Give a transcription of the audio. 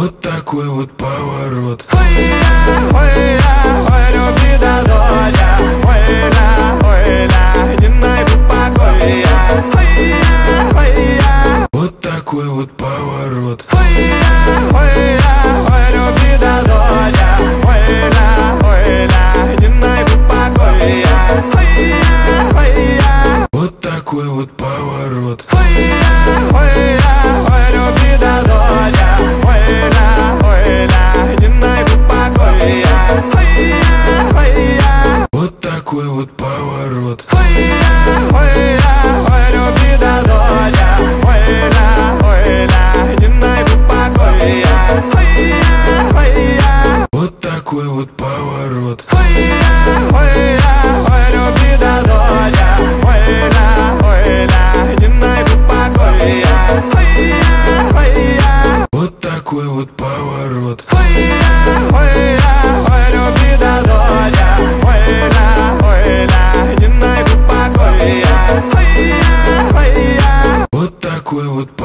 Вот такой вот поворот. Ой, любви да доля, ой, не найду покоя. Вот такой вот поворот. Ой, любви да доля, ой, не найду покоя. Вот такой вот поворот. Ой, любви да доля, ой, не найду покоя. Вот такой вот поворот. Ой, любви да доля, ой, не найду покоя. Вот такой вот поворот. Ой, любви да доля, ой, не найду покоя. Вот такой вот поворот. Ой, любви да доля, ой, не найду покоя. Вот такой вот